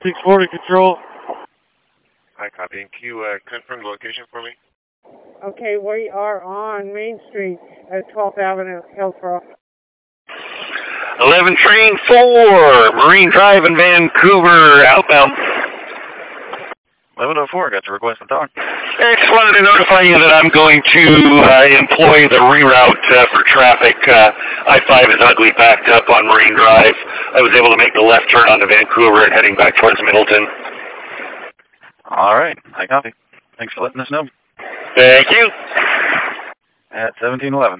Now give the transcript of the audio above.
640 control. Hi, copy. Can you confirm the location for me? Okay, we are on Main Street at 12th Avenue, Hillsborough. 11 Train 4, Marine Drive in Vancouver, outbound. 1104, got your request to talk. I just wanted to notify you that I'm going to employ the reroute for traffic. I-5 is ugly backed up on Marine Drive. I was able to make the left turn onto Vancouver and heading back towards Middleton. All right, I copy. Thanks for letting us know. Thank you. At 1711.